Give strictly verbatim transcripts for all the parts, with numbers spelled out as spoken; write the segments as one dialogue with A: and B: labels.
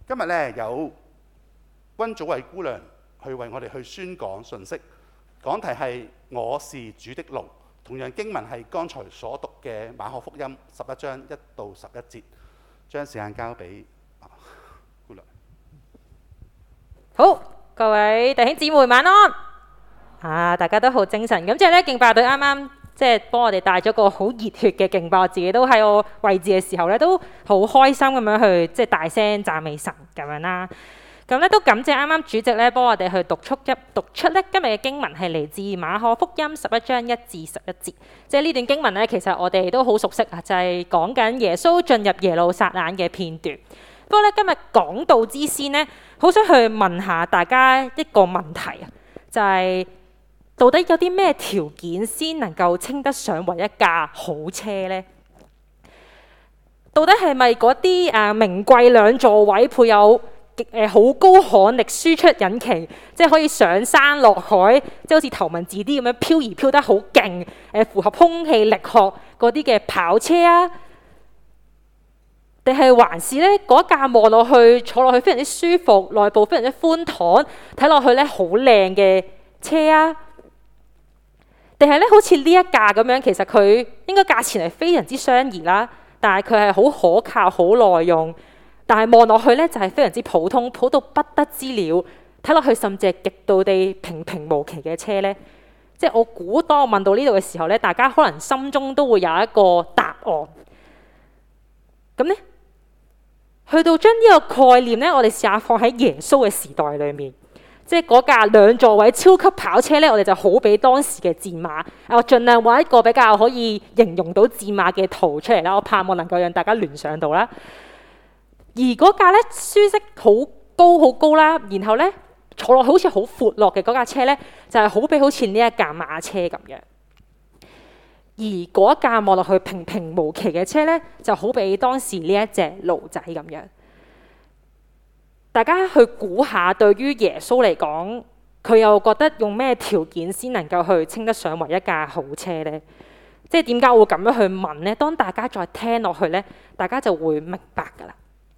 A: 今日咧有溫祖慧姑娘去為我哋去宣講信息，講題係我是主的路。同樣經文係剛才所讀嘅馬可福音十一章一到十一節。將時間交俾啊姑娘。
B: 好，各位弟兄姊妹晚安。啊，大家都好精神。咁即係咧，敬拜隊啱啱即係幫我哋帶咗個好熱血嘅敬拜，我自己都喺我位置嘅時候咧，都好開心咁樣去即係大聲讚美神咁樣啦。咁咧都感謝啱啱主席咧幫我哋去讀出一讀出咧今日嘅經文係嚟自馬可福音十一章一至十一節。即係呢段經文咧，其實我哋都好熟悉啊，就係講緊耶穌進入耶路撒冷嘅片段。不過咧今日講道之先呢，好想去問下大家一個問題啊，就係、是、到底有啲咩條件先能夠稱得上為一架好車呢？到底係咪嗰啲誒名貴兩座位配有誒好高旱力輸出引擎，即係可以上山落海，即係好似頭文字 D 咁樣漂移漂得好勁，誒符合空氣力學嗰啲嘅跑車啊？定係還是咧嗰架望落去坐落去非常之舒服，內部非常之寬敞，睇落去咧好靚嘅車啊？定係咧好似呢一架咁樣，其實佢應該價錢係非常之相宜啦，但係佢係好可靠、好耐用。但係望落去咧就係非常之普通，普到不得之了。睇落去甚至係極度地平平無奇嘅車咧，即係我估當我問到呢度嘅時候咧，大家可能心中都會有一個答案。咁咧，去到將呢個概念咧，我哋試下放喺耶穌嘅時代裏面，即係嗰架兩座位超級跑車咧，我哋就好比當時嘅戰馬。我盡量揾一個比較可以形容到戰馬嘅圖出嚟啦，我盼望能夠讓大家聯想到啦。而嗰架咧舒適好高好高啦，然後咧坐落好似好闊落嘅嗰架車咧，就係、是、好比好似呢一架馬車咁樣。而嗰一架望落去平平無奇嘅車咧，就好比當時呢一隻驢仔咁樣。大家去估下，對於耶穌嚟講，佢又覺得用咩條件先能夠去稱得上為一架好車呢？即係點解我會咁樣去問呢？當大家再聽落去咧，大家就會明白㗎啦。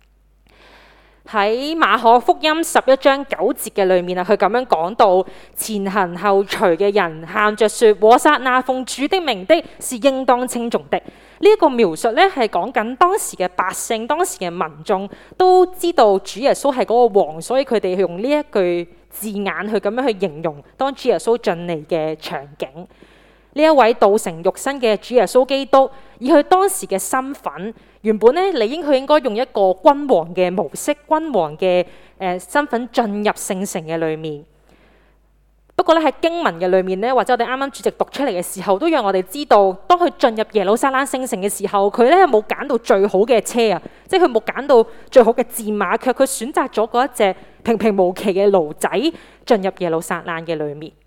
B: 喺馬可福音十一章九節嘅裏面啊，佢咁樣講到：前行後隨嘅人喊着說，和散那奉主的名的，是應當稱頌的。呢、這、一個描述咧係講緊當時嘅百姓、當時嘅民眾都知道主耶穌係嗰個王，所以佢哋用呢一句字眼去咁樣去形容當主耶穌進嚟嘅場景。呢一位道成肉身嘅主耶穌基督，以佢當時嘅身份，原本咧理應佢應該用一個君王嘅模式、君王嘅誒、呃、身份進入聖城嘅裏面。不過咧喺經文嘅裏面咧，或者我哋啱啱主席讀出嚟嘅時候，都讓我哋知道，當佢進入耶路撒冷聖城嘅時候，佢咧冇揀到最好嘅車啊，即係佢冇揀到最好嘅戰馬，卻佢選擇咗嗰一隻平平無奇嘅驢仔進入耶路撒冷嘅裏面。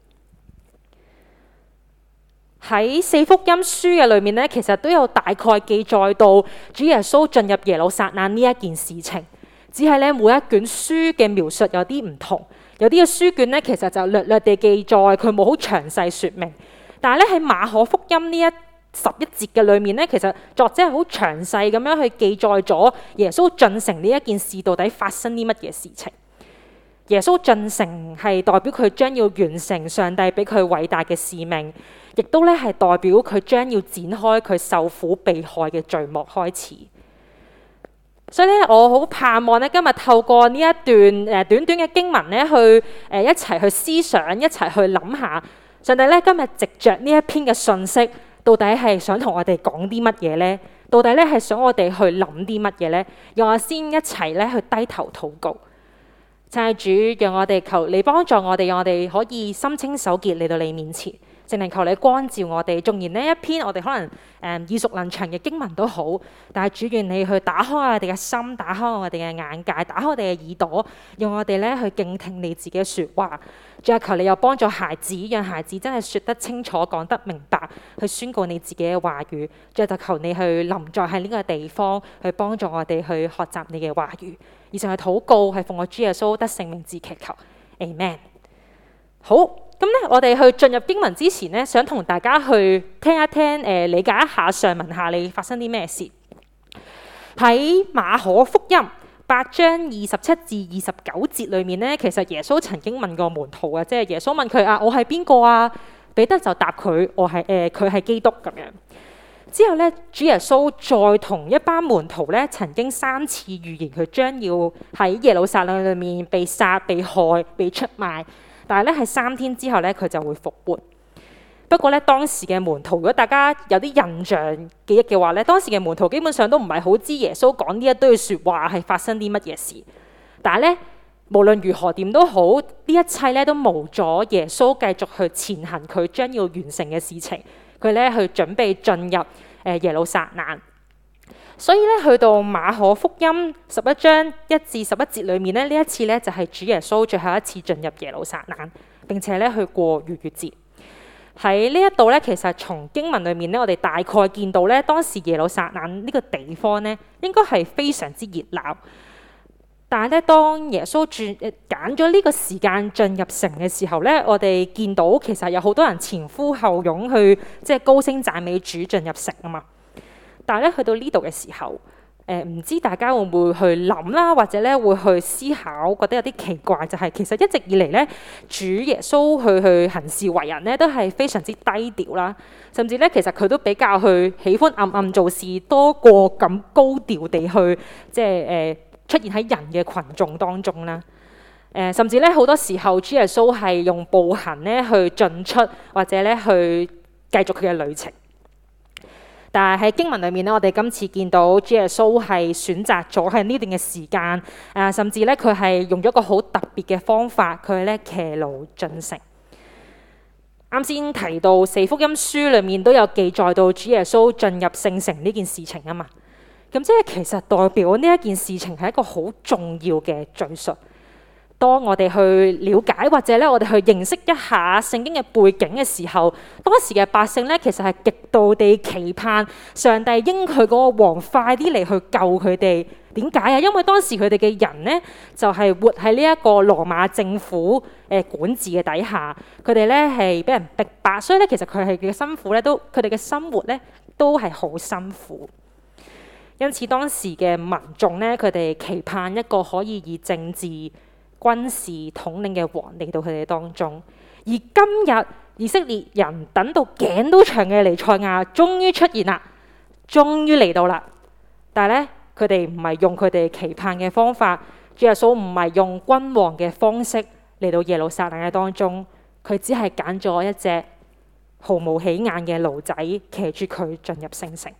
B: 喺四福音書嘅裏面咧，其實都有大概記載到主耶穌進入耶路撒冷呢一件事情，只係咧每一卷書嘅描述有啲唔同，有啲嘅書卷咧其實就略略地記載，佢冇好詳細說明。但係咧喺馬可福音呢一十一節嘅裏面咧，其實作者係好詳細咁樣去記載咗耶穌進城呢一件事到底發生啲乜嘢事情。耶穌進城係代表佢將要完成上帝俾佢偉大嘅使命，亦都咧係代表佢將要展開佢受苦被害嘅序幕開始。所以咧，我好盼望咧今日透過呢一段誒短短嘅經文咧，去誒一齊去思想，一齊去諗下上帝咧今日藉着呢一篇嘅信息，到底係想同我哋講啲乜嘢咧？到底咧係想我哋去諗啲乜嘢咧？讓我先一齊咧去低頭禱告。就係主，讓我哋求你幫助我哋，讓我哋可以心清手潔嚟到你面前。聖靈求你光照我哋，縱然呢一篇我哋可能誒、嗯、耳熟能詳嘅經文都好，但係主願你去打開我哋嘅心，打開我哋嘅眼界，打開我哋嘅耳朵，讓我哋咧去敬聽你自己嘅説話。仲有求你又幫助孩子，讓孩子真係説得清楚、講得明白，去宣告你自己嘅話語。仲有就求你去臨在喺呢個地方，去幫助我哋去學習你嘅話語。以上係禱告，係奉我主耶穌得聖名字祈求，Amen。好，咁咧，我哋去進入經文之前咧，想同大家去聽一聽，誒、呃，理解一下上文下理發生啲咩事。喺馬可福音八章二十七至二十九節裏面咧，其實耶穌曾經問過門徒啊，即係耶穌問佢啊，我係邊個啊？彼得就答佢，我係誒佢係基督咁樣。之後咧，主耶穌再同一班門徒咧，曾經三次預言佢將要喺耶路撒冷裏面被殺、被害、被出賣，但係咧喺三天之後咧，佢就會復活。不過咧，當時嘅門徒，如果大家有啲印象記憶嘅話咧，當時嘅門徒基本上都唔係好知耶穌講呢一堆説話係發生啲乜嘢事。但係咧，無論如何點都好，呢一切咧都無阻耶穌繼續去前行佢將要完成嘅事情。佢咧去準備進入誒耶路撒冷。所以咧，去到馬可福音十一章一至十一節裏面咧，呢一次咧就係主耶穌最後一次進入耶路撒冷，並且咧去過逾越節。喺呢一度咧，其實從經文裏面咧，我哋大概見到咧，當時耶路撒冷呢個地方咧，應該係非常之熱鬧。但係咧，當耶穌轉誒揀咗呢個時間進入城嘅時候咧，我哋見到其實有好多人前呼後擁去即係高聲讚美主進入城啊嘛。但係咧，去到呢度嘅時候，誒、呃、唔知大家會唔會去諗啦，或者咧會去思考，覺得有啲奇怪，就係、是、其實一直以嚟咧，主耶穌去去行事為人咧，都係非常之低調啦，甚至咧其實佢都比較去喜歡暗暗做事，多過咁高調地去即係誒。呃出現喺人嘅群眾當中啦，誒、呃、甚至咧好多時候，主耶穌係用步行咧去進出，或者咧去繼續佢嘅旅程。但係喺經文裏面咧，我哋今次見到主耶穌係選擇咗喺呢段嘅時間，誒、呃、甚至咧佢係用咗一個好特別嘅方法，佢咧騎驢進城。啱先提到四福音書裏面都有記載到主耶穌進入聖城呢件事情啊嘛。咁即係其實代表呢一件事情係一個好重要嘅敘述。當我哋去了解或者咧我哋去認識一下聖經嘅背景嘅時候，當時嘅百姓咧其實係極度地期盼上帝應佢嗰個王快啲嚟去救佢哋。點解啊？因為當時佢哋嘅人咧就係、是、活喺呢一個羅馬政府誒管治嘅底下，佢哋咧係俾人逼迫，所以咧其實佢係嘅辛苦咧都佢哋嘅生活咧都係好辛苦。因此當時嘅民眾咧，佢哋期盼一個可以以政治、軍事統領嘅王嚟到佢哋當中。而今日以色列人等到頸都長嘅彌賽亞終於出現啦，終於嚟到啦。但係咧，佢哋唔係用佢哋期盼嘅方法，主耶穌唔係用君王嘅方式嚟到耶路撒冷嘅當中，佢只係揀咗一隻毫無起眼嘅驢仔，騎住佢進入聖城。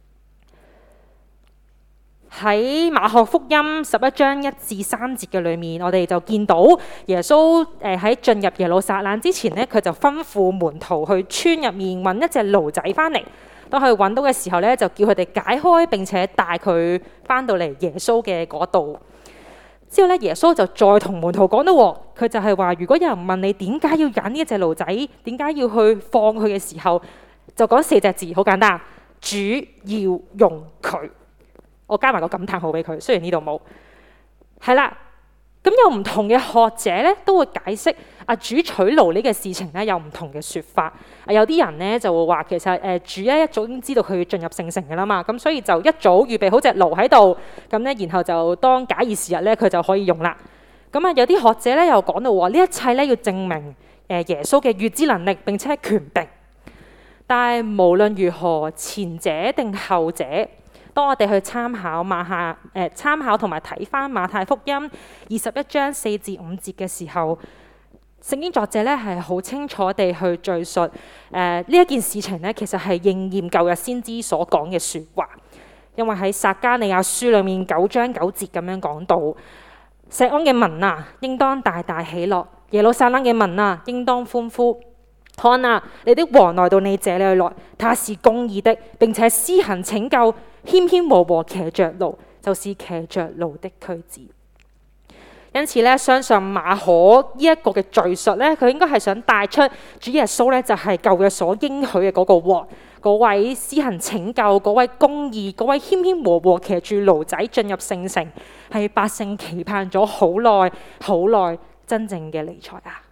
B: 喺馬可福音十一章一至三節嘅裏面，我哋就見到耶穌誒喺進入耶路撒冷之前咧，佢就吩咐門徒去村入面揾一隻驢仔翻嚟。當佢揾到嘅時候咧，就叫佢哋解開並且帶佢翻到嚟耶穌嘅嗰度。之後咧，耶穌就再同門徒講到，佢就係話：如果有人問你點解要揀呢一隻驢仔，點解要去放佢嘅時候，就講四隻字，好簡單，主要用佢。我加埋個感嘆號俾佢，雖然呢度冇。係啦，咁有唔同嘅學者咧，都會解釋啊主取驢呢個事情咧有唔同嘅説法。啊有啲人咧就會話其實誒、呃、主咧一早已經知道佢要進入聖城嘅啦嘛，咁所以就一早預備好隻驢喺度，咁咧然後就當假以時日咧佢就可以用啦。咁啊有啲學者咧又講到話呢一切咧要證明誒、呃、耶穌嘅預知能力並且權柄。但係無論如何，前者定後者，當我哋去參考馬下誒參考同埋睇翻馬太福音二十一章四至五節嘅時候，聖經作者咧係好清楚地去敘述誒呢、呃、一件事情咧，其實係應驗舊日先知所講嘅説話。因為喺撒迦利亞書裏面九章九節咁樣講到：錫安嘅民啊，應當大大喜樂；耶路撒冷嘅民啊，應當歡呼。看啊，你的王來到你這裡來，他是公義的，並且施行拯救，謙謙和和騎着驢，就是騎着驢的駒子。因此咧，相信馬可呢一個嘅敘述咧，佢應該係想帶出主耶穌咧就係舊約所應許嘅嗰個王，嗰位施行拯救、嗰位公義、嗰位謙謙和和騎住驢仔進入聖城，係百姓期盼咗好耐、好耐真正嘅彌賽亞。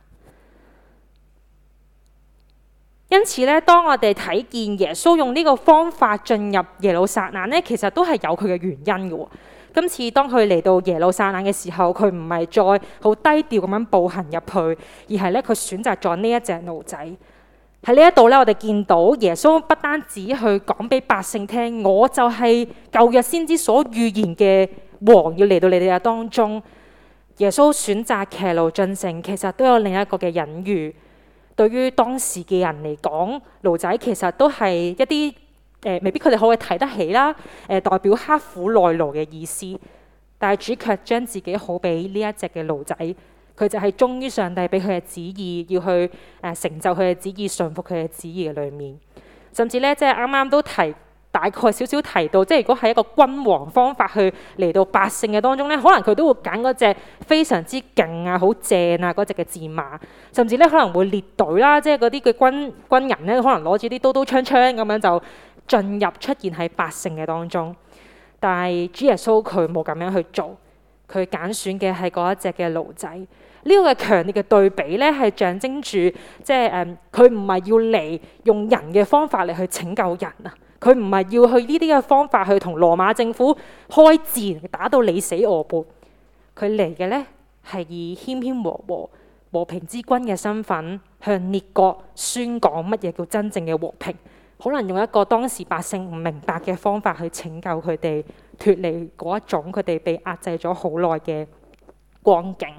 B: 因此咧，當我哋睇見耶穌用呢個方法進入耶路撒冷咧，其實都係有佢嘅原因嘅。咁今次當佢嚟到耶路撒冷嘅時候，佢唔係再好低調咁樣步行入去，而係咧佢選擇咗呢一隻驢仔。喺呢一度咧，我哋見到耶穌不單止去講俾百姓聽，我就係舊約先知所預言嘅王要嚟到你哋嘅當中。耶穌選擇騎驢進城，其實都有另一個嘅隱喻。對於當時嘅人嚟講，驢仔其實都係一啲誒、呃，未必佢哋可以睇得起啦。誒、呃，代表刻苦耐勞嘅意思。但係主卻將自己好俾呢一隻嘅驢仔，佢就係忠於上帝俾佢嘅旨意，要去誒、呃、成就佢嘅旨意，順服佢嘅旨意嘅裏面。甚至咧，即係啱啱都提。大概少少提到，即係如果係一個君王方法去嚟到百姓嘅當中咧，可能佢都會揀嗰隻非常之勁啊、好正啊嗰隻嘅戰馬，甚至咧可能會列隊啦，即係嗰啲嘅軍軍人咧，可能攞住啲刀刀槍槍咁樣就進入出現喺百姓嘅當中。但係主耶穌佢冇咁樣去做，佢揀選嘅係嗰一隻嘅驢仔。呢個嘅強烈嘅對比咧，係象徵住即係誒，佢唔係要嚟用人嘅方法嚟去拯救人啊。佢唔係要去呢啲嘅方法去同羅馬政府開戰，打到你死我活。佢嚟嘅呢係以謙謙和和、和平之君嘅身份，向列國宣講乜嘢叫真正嘅和平。可能用一個當時百姓唔明白嘅方法去拯救佢哋，脫離嗰一種佢哋被壓制咗好耐嘅光景。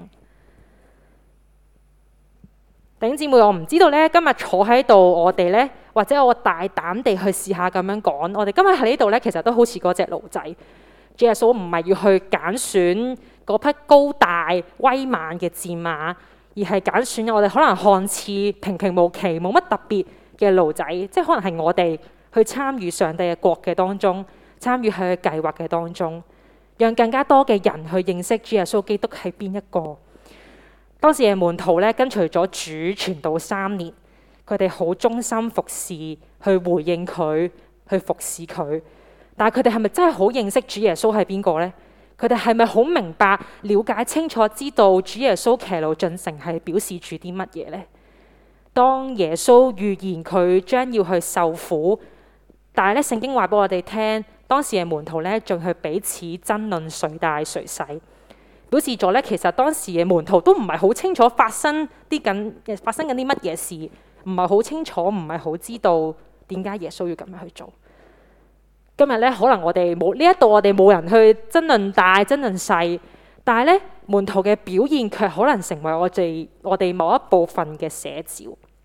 B: 弟兄姊妹，我唔知道咧，今日坐喺度，我哋咧，或者我大膽地去試下咁樣講，我哋今日喺呢度咧，其實都好似嗰隻驢仔。主耶穌唔係要去揀選嗰匹高大威猛嘅戰馬，而係揀選我哋可能看似平平無奇、冇乜特別嘅驢仔，即係可能係我哋去參與上帝嘅國嘅當中，參與佢嘅計劃嘅當中，讓更加多嘅人去認識主耶穌基督係邊一個。當時嘅門徒咧，跟隨咗主傳道三年，佢哋好忠心服侍，去回應佢，去服侍佢。但係佢哋係咪真係好認識主耶穌係邊個呢？佢哋係咪好明白、了解清楚，知道主耶穌騎驢進城係表示住啲乜嘢呢？當耶穌預言佢將要去受苦，但係咧聖經話俾我哋聽，當時嘅門徒咧仲去彼此爭論誰大誰細。表示咗咧，其實當時嘅門徒都唔係好清楚發生啲緊發生緊啲乜嘢事，唔係好清楚，唔係好知道點解耶穌要咁樣去做。今日咧，可能我哋冇呢一度，我哋冇人去爭論大、爭論細，但係咧門徒嘅表現卻可能成為我哋我哋某一部分嘅寫照。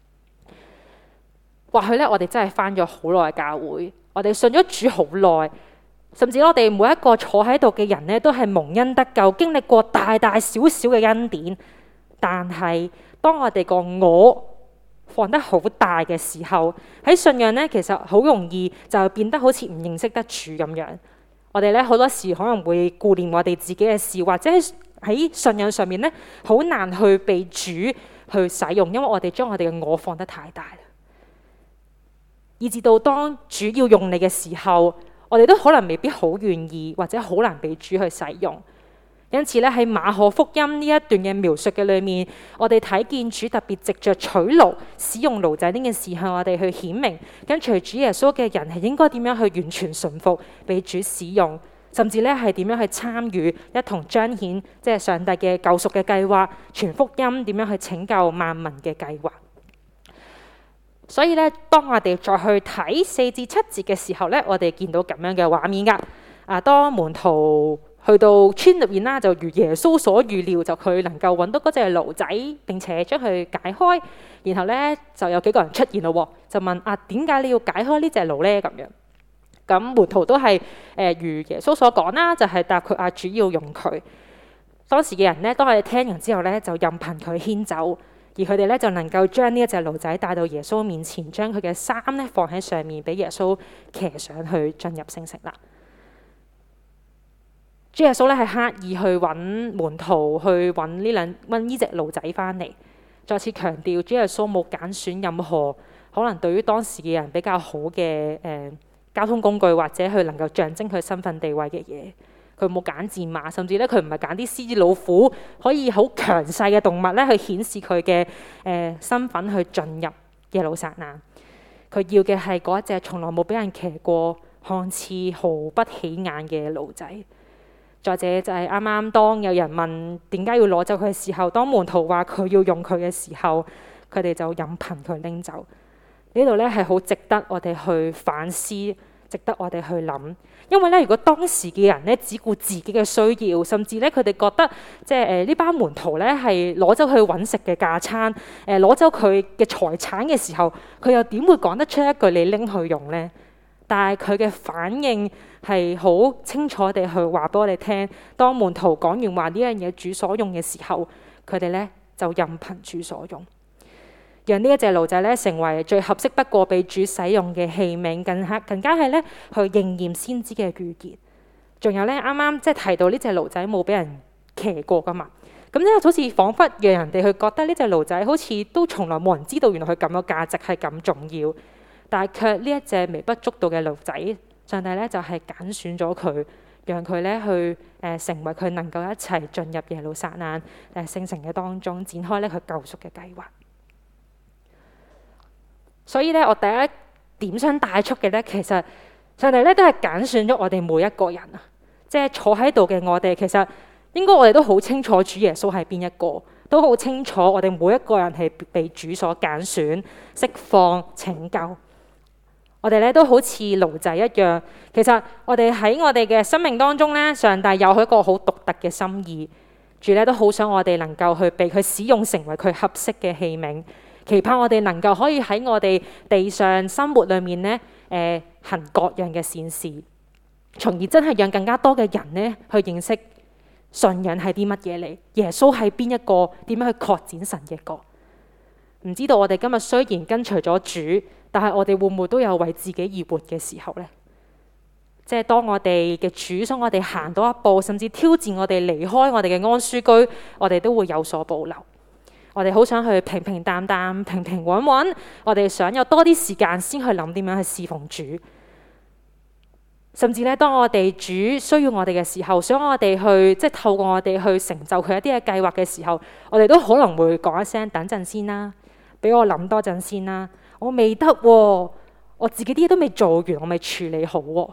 B: 或許咧，我哋真係返咗好耐教會，我哋信咗主好耐。甚至我哋每一個坐喺度嘅人咧，都係蒙恩得救，經歷過大大小小嘅恩典。但係當我哋個我放得好大嘅時候，喺信仰咧，其實好容易就變得好似唔認識得主咁樣。我哋咧好多時可能會顧念我哋自己嘅事，或者喺信仰上面咧，好難去被主去使用，因為我哋將我哋嘅我放得太大啦，以至到當主要用你嘅時候，我哋都可能未必好願意，或者好難被主去使用。因此咧，喺馬可福音呢一段嘅描述嘅裏面，我哋睇見主特別藉着取驢使用驢仔呢件事向我哋去顯明，跟隨主耶穌嘅人係應該點樣去完全順服被主使用，甚至咧係點樣去參與一同彰顯即係上帝嘅救贖嘅計劃，傳福音點樣去拯救萬民嘅計劃。所以咧，當我哋再去睇四至七節嘅時候咧，我哋見到咁樣嘅畫面噶。啊，當門徒去到村入面啦，就如耶穌所預料，就佢能夠揾到嗰隻驢仔，並且將佢解開。然後咧就有幾個人出現咯，就問啊，點解你要解開呢隻驢咧？咁樣咁門徒都係誒、呃、如耶穌所講啦，就係、是、答佢啊，主要用佢。當時嘅人咧，當佢哋聽完之後咧，就任憑佢牽走。而佢哋咧就能夠將呢一隻驢仔帶到耶穌面前，將佢嘅衫咧放喺上面，俾耶穌騎上去進入聖城啦。主耶穌咧係刻意去揾門徒去揾呢兩揾呢隻驢仔翻嚟，再次強調主耶穌冇揀選任何可能對於當時嘅人比較好嘅誒、呃、交通工具，或者佢能夠象徵佢身份地位嘅嘢。佢冇揀戰馬，甚至咧佢唔係揀啲獅子老虎可以好強勢嘅動物咧去顯示佢嘅誒身份去進入耶路撒冷。佢要嘅係嗰一隻從來冇俾人騎過、看似毫不起眼嘅驢仔。 再者就係啱啱當有人問點解要攞走佢嘅時候，當門徒話佢要用佢嘅時候，佢哋就任憑佢拎走。呢度咧係好值得我哋去反思，值得我哋去諗。因為咧，如果當時嘅人咧只顧自己嘅需要，甚至咧佢哋覺得即係誒呢班門徒咧係攞走佢揾食嘅架撐，誒攞走佢嘅財產嘅時候，佢又點會講得出一句你拎去用呢？但係佢嘅反應係好清楚地去話俾我哋聽，當門徒講完話呢樣嘢主所用嘅時候，佢哋咧就任憑主所用，讓呢一隻驢仔咧成為最合適不過被主使用嘅器皿，更加更加係咧去應驗先知嘅預言。仲有咧啱啱即係提到呢隻驢仔冇俾人騎過噶嘛，咁咧好似彷彿讓人哋去覺得呢隻驢仔好似都從來冇人知道原來佢咁嘅價值係咁重要。但係卻呢一隻微不足道嘅驢仔，上帝咧就係揀選咗佢，讓佢咧去誒、呃、成為佢能夠一齊進入耶路撒冷誒聖城嘅當中，展開咧佢救贖嘅計劃。所以咧，我第一點想帶出嘅咧，其實上帝咧都係揀選咗我哋每一個人啊，即係坐喺度嘅我哋，其實應該我哋都好清楚主耶穌係邊一個。都好清楚，我哋每一個人係被主所揀選、釋放、拯救。我哋咧都好似驢仔一樣，其實我哋喺我哋嘅生命當中咧，上帝有一個好獨特嘅心意。主咧都好想我哋能夠去被佢使用，成為佢合適嘅器皿，期盼我哋能夠可以喺我哋地上生活裏面咧，誒、呃、行各樣嘅善事，從而真係讓更加多嘅人咧去認識信仰係啲乜嘢嚟，耶穌係邊一個，點樣去擴展神嘅國。唔知道我哋今日雖然跟隨咗主，但係我哋會唔會都有為自己而活嘅時候呢？即係當我哋嘅主想我哋行到一步，甚至挑戰我哋離開我哋嘅安舒居，我哋都會有所保留。我哋好想去平平淡淡、平平穩穩，我哋想有多啲時間先去諗點樣去侍奉主。甚至咧，當我哋主需要我哋嘅時候，想我哋去即係透過我哋去成就佢一啲嘅計劃嘅時候，我哋都可能會講一聲等陣先啦，俾我諗多陣先啦，我未得喎，我自己啲嘢都未做完，我未處理好喎。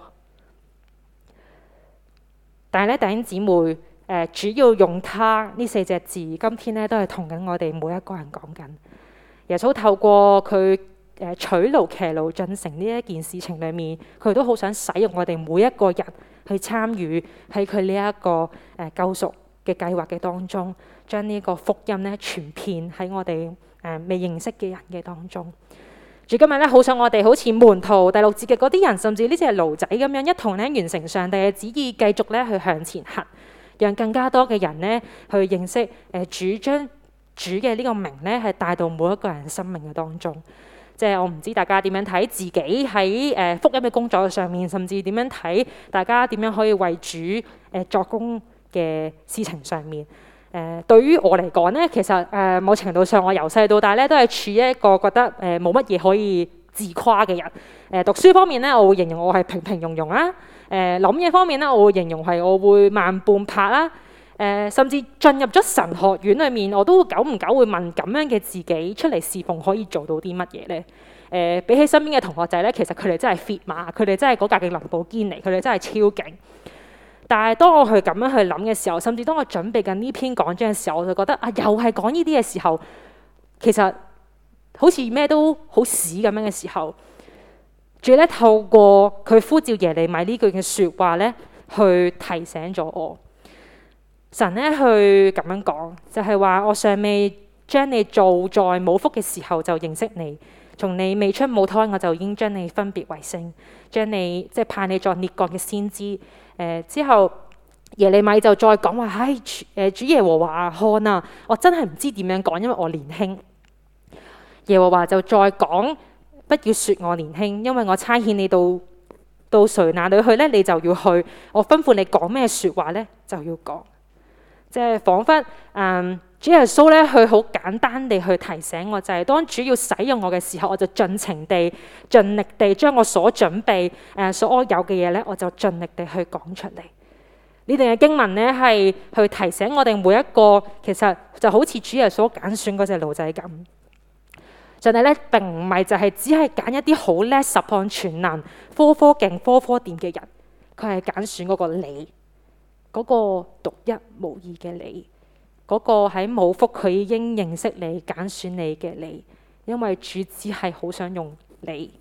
B: 但係咧，弟兄姊妹，誒、呃、主要用他呢四隻字，今天咧都係同緊我哋每一個人講緊。耶穌透過佢誒取驢騎驢進城呢一件事情裏面，佢都好想使用我哋每一個人去參與喺佢呢一個誒救贖嘅計劃嘅當中，將呢個福音咧傳遍喺我哋誒未認識嘅人嘅當中。主今日咧好想我哋好似門徒第六節嘅嗰啲人，甚至呢隻驢仔咁樣，一同咧完成上帝嘅旨意，繼續咧去向前行，讓更加多嘅人咧去認識誒主，將主嘅呢個名咧係帶到每一個人生命嘅當中。即係我唔知大家點樣睇自己喺誒福音嘅工作上面，甚至點樣睇大家點樣可以為主誒作工嘅事情上面。誒、呃、對於我嚟講咧，其實誒、呃、某程度上我由細到大咧都係處於一個覺得誒冇乜嘢可以自誇嘅人。誒、呃、讀書方面咧，我會形容我係平平庸庸啦。誒諗嘢方面咧，我會形容係我會慢半拍啦。誒、呃、甚至進入咗神學院裏面，我都久唔久會問咁樣嘅自己出嚟侍奉可以做到啲乜嘢咧？誒、呃、比起身邊嘅同學仔咧，其實佢哋真係 fit 馬，佢哋真係嗰架嘅林寶堅尼，佢哋真係超勁。但係當我去咁樣去諗嘅時候，甚至當我準備緊呢篇講章嘅時候，我就覺得啊，又係講呢啲嘅時候，其實好似咩都好屎咁樣嘅時候，主咧透過佢呼召耶利米呢句嘅説話咧，去提醒咗我。神咧去咁樣講，就係話我尚未將你造在母腹嘅時候就認識你，從你未出母胎我就已經將你分別為聖，將你即係派你作列國嘅先知。誒、呃、之後耶利米就再講話，唉、哎、誒主耶和華看啊，我真係唔知點樣講，因為我年輕。耶和華就再講，不要説我年輕，因為我差遣你到到誰那裏去咧，你就要去。我吩咐你講咩説話咧，就要講。即係彷彿誒主耶穌咧，佢好簡單地去提醒我，就係、是、當主要使用我嘅時候，我就盡情地、盡力地將我所準備誒、呃、所有嘅嘢咧，我就盡力地去講出嚟。呢段嘅經文咧，係去提醒我哋每一個，其實就好似主耶穌揀選嗰隻驢仔咁。上帝咧並唔係就係只係揀一啲好叻、十項全能、科科勁、科科掂嘅人，佢係揀選嗰個你。 嗰個獨一無二嘅你，嗰個喺母腹佢已經認識你、揀選你嘅你，因為主只係好想用你。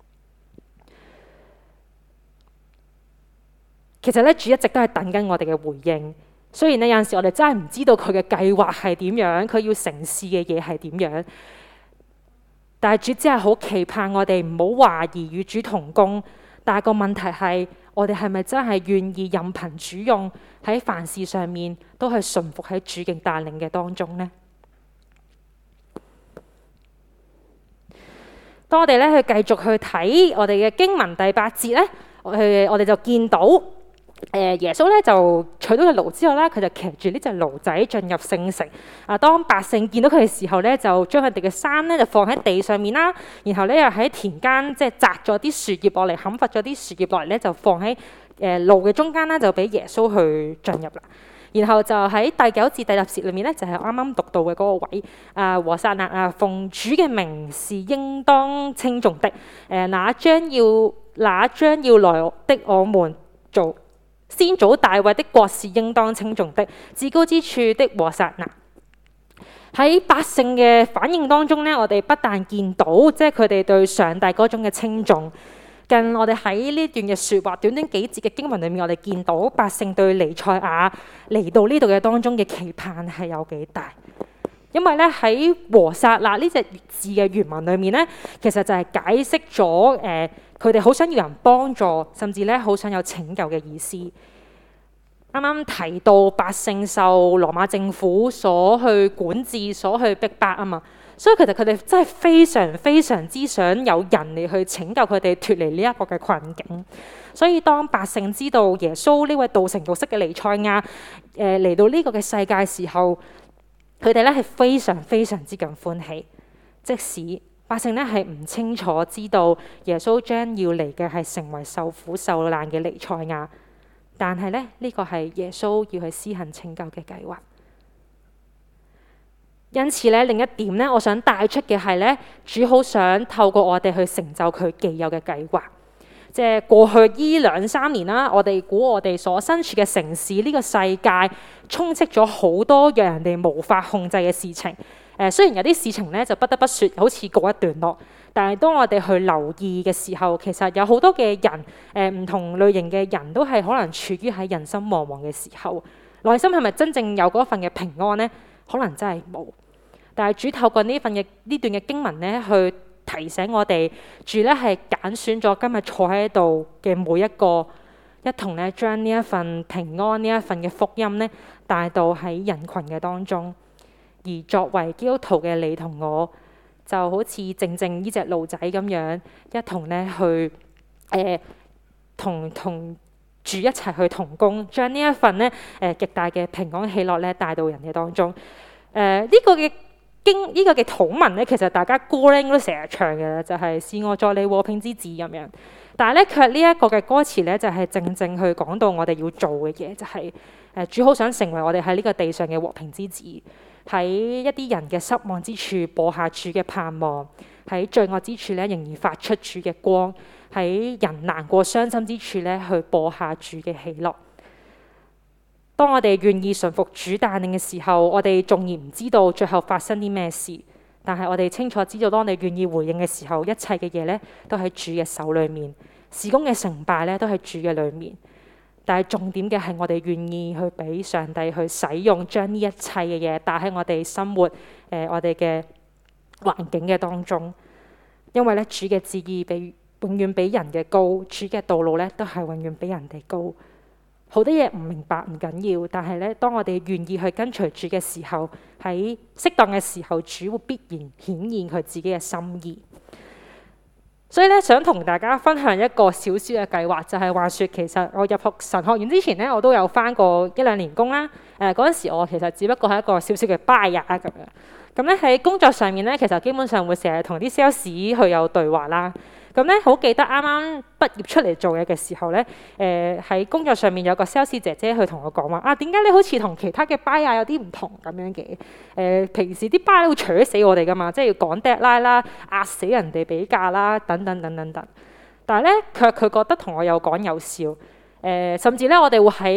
B: 其實咧，主一直都係等緊我哋嘅回應。雖然咧有陣時我哋真係唔知道佢嘅計劃係點樣，佢要成事嘅嘢係點樣，但係主只係好期盼我哋唔好懷疑與主同工。但係個問題係，我哋係咪真係願意任憑主用，喺凡事上面都係順服喺主嘅帶領嘅當中呢？當我哋咧去繼續去睇我哋嘅經文第八節咧，我哋我哋就見到。誒耶穌咧就取到隻驢之後咧，佢就騎住呢隻驢仔進入聖城。啊，當百姓見到佢嘅時候咧，就將佢哋嘅衫咧就放喺地上面啦，然後咧又喺田間即係摘咗啲樹葉落嚟，砍伐咗啲樹葉落嚟咧，就放喺誒路嘅中間啦，就俾耶穌去進入啦。然後就喺第九至第十節裏面咧，就係啱啱讀到嘅嗰個位。啊，和散那啊，奉主嘅名是應當稱頌的。誒，那將要那將要來的我們做。先祖大衛的國是應當稱頌的，至高之處的和散那。喺百姓嘅反應當中呢，我哋不但見到即係佢哋對上帝嗰種嘅稱頌，近我哋喺呢段嘅説話短短幾節嘅經文裏面，我哋見到百姓對彌賽亞嚟到呢度嘅當中嘅期盼係有幾大。因為咧喺和散那呢隻字嘅原文裏面咧，其實就係解釋咗誒佢哋好想要人幫助，甚至咧好想有拯救嘅意思。啱啱提到百姓受羅馬政府所去管治、所去逼迫啊嘛，所以其實佢哋真係非常非常之想有人嚟去拯救佢哋脫離呢一個嘅困境。所以當百姓知道耶穌呢位道成肉身嘅彌賽亞誒嚟到呢個嘅世界嘅時候，佢哋咧係非常非常之咁歡喜，即使百姓咧係唔清楚知道耶穌將要嚟嘅係成為受苦受難嘅彌賽亞，但係咧呢個係耶穌要去施行拯救嘅計劃。因此咧，另一點咧，我想帶出嘅係咧，主好想透過我哋去成就佢既有嘅計劃。即係過去依兩三年啦，我哋估我哋所身處嘅城市呢個世界充斥咗好多讓人哋無法控制嘅事情。誒、呃，雖然有啲事情咧就不得不説好似告一段落，但係當我哋去留意嘅時候，其實有好多嘅人，誒、呃、唔同類型嘅人都係可能處於喺人心惶惶嘅時候，內心係咪真正有嗰份嘅平安呢？可能真係冇。但係主透過呢份嘅呢段嘅經文咧，去提醒我哋，主咧係揀選咗今日坐喺度嘅每一個，一同咧將呢一份平安、呢一份嘅福音咧帶到喺人群嘅當中。而作為基督徒嘅你同我，就好似正正呢隻驢仔咁樣，一同咧去誒同同主一齊去同工，將呢一份咧誒極大嘅平安喜樂咧帶到人嘅當中。誒、呃、呢、這個嘅。經呢個嘅禱文咧，其實大家歌鈴都成日唱嘅，就係、是、是我在你和平之子咁樣。但係咧，卻呢一個嘅歌詞咧，就係、是、正正去講到我哋要做嘅嘢，就係、是、誒主好想成為我哋喺呢個地上嘅和平之子，喺一啲人嘅失望之處播下主嘅盼望，喺罪惡之處咧仍然發出主嘅光，喺人難過傷心之處咧去播下主嘅喜樂。當我哋願意順服主帶領嘅時候，我哋縱然唔知道最後發生啲咩事，但係我哋清楚知道，當你願意回應嘅時候，一切嘅嘢咧都喺主嘅手裏面，事工嘅成敗咧都喺主嘅裏面。但係重點嘅係我哋願意去俾上帝去使用，將呢一切嘅嘢帶喺我哋生活誒、呃、我哋嘅環境嘅當中。因為咧主嘅旨意比永遠比人嘅高，主嘅道路咧都係永遠比人哋高。好多嘢唔明白唔緊要，但係咧，當我哋願意去跟隨主嘅時候，喺適當嘅時候，主會必然顯現佢自己嘅心意。所以咧，想同大家分享一個小小嘅計劃，就係、是、話説其實我入學神學院之前咧，我都有返過一兩年工啦。誒嗰陣時，我其實只不過係一個小小嘅 buyer 咁樣。咁咧喺工作上面咧，其實基本上會成日同啲 sales 去有對話啦。咁咧好記得啱啱畢業出嚟做嘢嘅時候咧，誒、呃、喺工作上面有個 sales 姐姐去同我講話啊，點解你好似同其他嘅 buyer 有啲唔同咁樣嘅？誒、呃、平時啲 buyer 會扯死我哋噶嘛，即係要趕 deadline啦，壓死人哋比價啦，等等等等等。但係咧，佢佢覺得同我有講有笑，誒、呃、甚至咧我哋會喺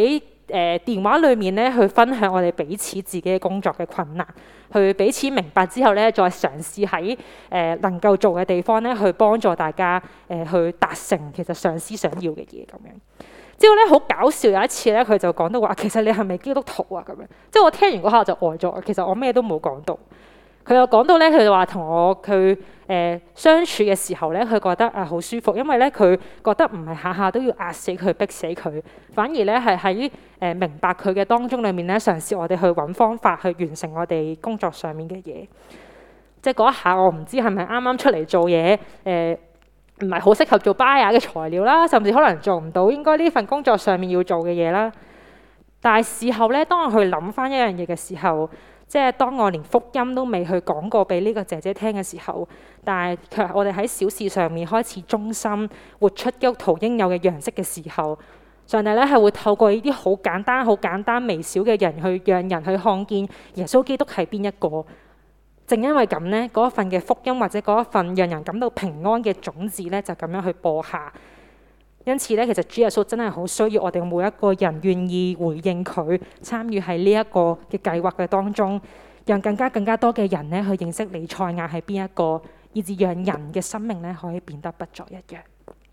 B: 誒電話裏面咧去分享我哋彼此自己嘅工作嘅困難，去彼此明白之後咧，再嘗試喺誒能夠做嘅地方咧，去幫助大家誒、呃、去達成其實上司想要嘅嘢咁樣。之後咧好搞笑，有一次咧佢就講到話，其實你係咪基督徒啊咁樣？即係我聽完嗰下我就呆咗，其實我咩都冇講到。佢又講到咧，佢就話同我佢誒、呃、相處嘅時候咧，佢覺得啊好舒服，因為咧佢覺得唔係下下都要壓死佢、逼死佢，反而咧係喺誒明白佢嘅當中裏面咧，嘗試我哋去揾方法去完成我哋工作上面嘅嘢。即係嗰一下，我唔知係咪啱啱出嚟做嘢誒，唔係好適合做 buyer 嘅材料啦，甚至可能做唔到應該呢份工作上面要做嘅嘢啦。但係事後咧，當我去諗翻一樣嘢嘅時候，即係當我連福音都未去講過俾呢個姐姐聽嘅時候，但係卻我哋喺小事上面開始忠心，活出基督徒應有嘅樣式嘅時候，上帝咧係會透過呢啲好簡單、好簡單微小嘅人去讓人去看見耶穌基督係邊一個。正因為咁呢，嗰一份嘅福音或者嗰一份讓人感到平安嘅種子咧，就咁樣去播下。因此咧，其實主耶穌真係好需要我哋每一個人願意回應佢，參與喺呢一個嘅計劃嘅當中，讓更加更加多嘅人咧去認識彌賽亞係邊一個，以至讓人嘅生命咧可以變得不再一樣。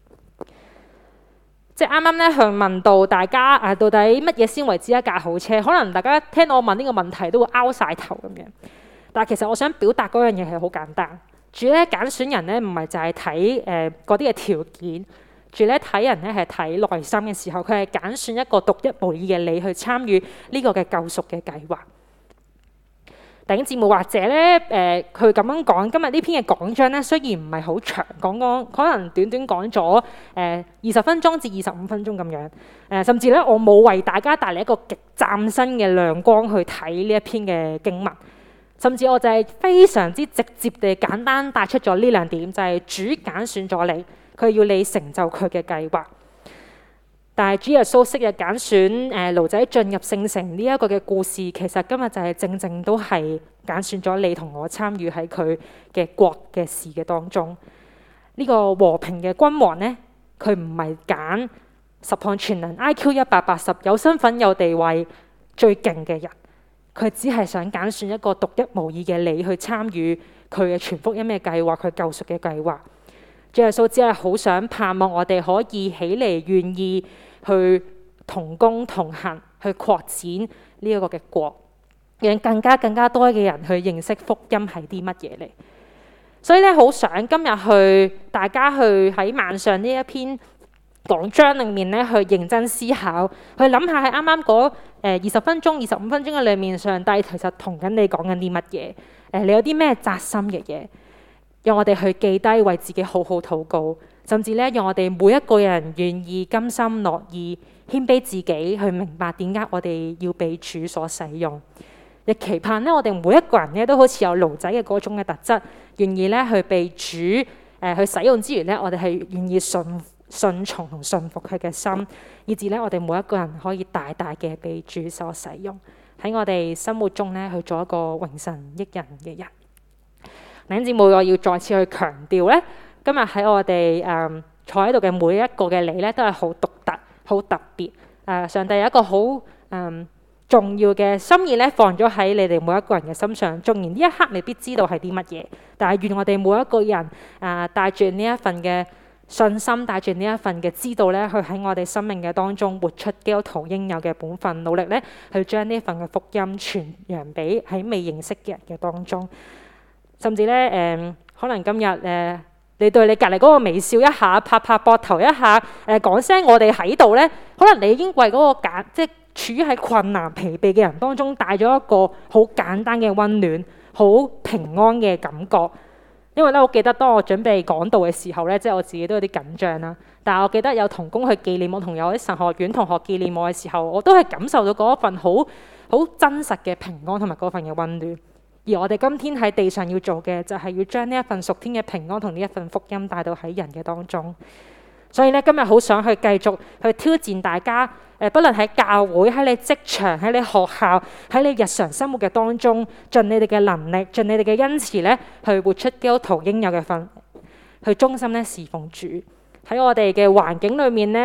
B: 即係啱啱咧去問到大家啊，到底乜嘢先為之一架好車？可能大家聽到我問呢個問題都會拗晒頭咁樣。但係其實我想表達嗰樣嘢係好簡單。主咧揀選人咧唔係就係睇誒嗰啲嘅條件。住咧睇人咧係睇內心嘅時候，佢係揀選一個獨一無二嘅你去參與呢個嘅救贖嘅計劃。弟兄姊妹，或者咧誒，佢咁樣講，今日呢篇嘅講章咧雖然唔係好長，講講可能短短講咗誒二十分鐘至二十五分鐘咁樣。誒、呃、甚至咧我冇為大家帶嚟一個極嶄新嘅亮光去睇呢一篇嘅經文，甚至我就係非常之直接地簡單帶出咗呢兩點，就係、是、主揀選咗你。佢要你成就佢嘅計劃，但係主耶穌昔日揀選誒驢仔進入聖城呢一個嘅故事，其實今日就係正正都係揀選咗你同我參與喺佢嘅國嘅事嘅當中。呢、這個和平嘅君王呢，佢唔係揀十項全能 I Q 一百八十有身份有地位最勁嘅人，佢只係想揀選一個獨一無二嘅你去參與佢嘅全福音嘅計劃，佢救贖嘅計劃。主耶穌只係好想盼望我哋可以起嚟，願意去同工同行，去擴展呢一個嘅國，讓更加更加多嘅人去認識福音係啲乜嘢嚟。所以咧，好想今日去大家去喺晚上呢一篇講章裏面咧，去認真思考，去諗下喺啱啱嗰誒二十分鐘、二十五分鐘嘅裏面，上帝其實同緊你講緊啲乜嘢？誒、呃，你有啲咩扎心嘅嘢？讓我哋去記低，為自己好好禱告，甚至咧，讓我哋每一個人願意甘心樂意謙卑自己，去明白點解我哋要被主所使用。亦期盼咧，我哋每一個人咧都好似有驢仔嘅嗰種嘅特質，願意咧去被主誒、呃、去使用之餘咧，我哋係願意順順從同順服佢嘅心，以至咧我哋每一個人可以大大嘅被主所使用，喺我哋生活中咧去做一個榮神益人嘅人。弟兄姊妹，我要再次去強調咧，今日喺我哋誒、嗯、坐喺度嘅每一個嘅你咧，都係好獨特、好特別。誒、呃，上帝有一個好誒、嗯、重要嘅心意咧，放咗喺你哋每一個人嘅心上。縱然呢一刻未必知道係啲乜嘢，但係願我哋每一個人誒帶住呢一份嘅信心，帶住呢一份嘅知道咧，去喺我哋生命嘅當中活出基督徒應有嘅本分，努力咧去將呢份嘅福音傳揚俾喺未認識嘅人嘅當中。甚至咧，誒、呃，可能今日誒、呃，你對你隔離嗰個微笑一下，拍拍膊頭一下，誒、呃，講聲我哋喺度咧，可能你已經為嗰個簡，即係處於喺困難疲憊嘅人當中，帶咗一個好簡單嘅溫暖，好平安嘅感覺。因為咧，我記得當我準備講道嘅時候咧，即係我自己都有啲緊張啦。但係我記得有同工去紀念我，同有啲神學院同學紀念我嘅時候，我都係感受到嗰一份好好真實嘅平安同埋嗰份嘅溫暖。而我哋今天喺地上要做嘅，就係要將呢一份屬天嘅平安同呢一份福音帶到喺人嘅當中。所以咧，今日好想去繼續去挑戰大家，誒、呃，不論喺教會、喺你職場、喺你學校、喺你日常生活嘅當中，盡你哋嘅能力、盡你哋嘅恩慈咧，去活出基督徒應有嘅份，去忠心咧侍奉主。喺我哋嘅環境裏面咧，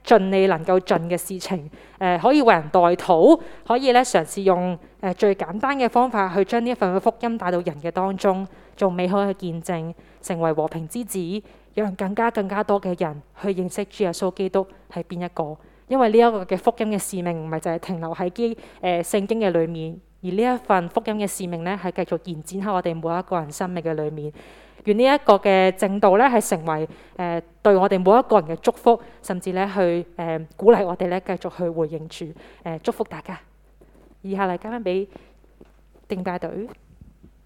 B: 盡你能夠盡嘅事情，誒、呃、可以為人代禱，可以咧嘗試用誒、呃、最簡單嘅方法去將呢一份嘅福音帶到人嘅當中，做美好嘅見證，成為和平之子，讓更加更加多嘅人去認識主耶穌基督係邊一個。因為呢一個嘅福音嘅使命唔係就係停留喺基誒聖經嘅裏面，而呢一份福音嘅使命咧係繼續延展喺我哋每一個人生命嘅裏面。願呢一個嘅正道咧係成為誒、呃、對我哋每一個人嘅祝福，甚至咧去誒、呃、鼓勵我哋咧繼續去回應主誒、呃、祝福大家。以下嚟交翻俾敬拜隊。